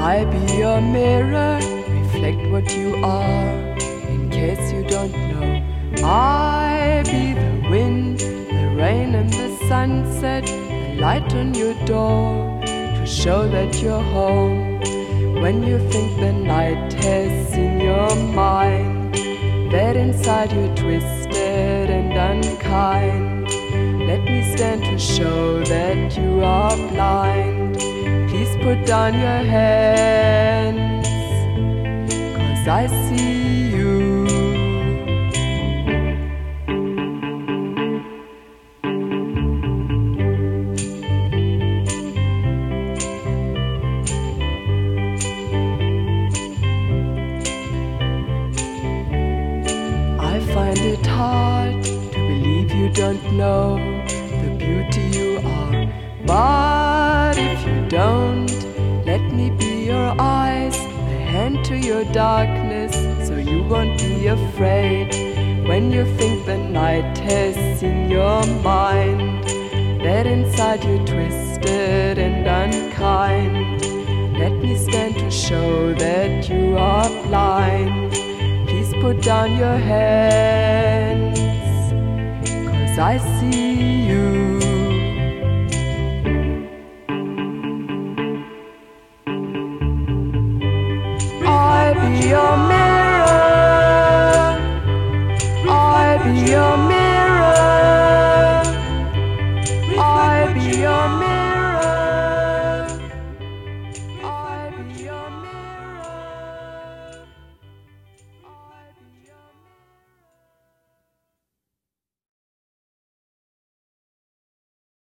I be your mirror, reflect what you are, in case you don't know. I be the wind, the rain and the sunset, the light on your door, to show that you're home. When you think the night has seen your mind, that inside you're twisted and unkind, let me stand to show that you are blind. Please put down your hands, 'cause I see you. I find it hard to believe you don't know the beauty you are. But if you don't, let me be your eyes, the hand to your darkness, so you won't be afraid. When you think the night has seen your mind, that inside you're twisted and unkind, let me stand to show that you are blind. Please put down your hands, 'cause I see you. I be your mirror, I be your mirror, I be your mirror.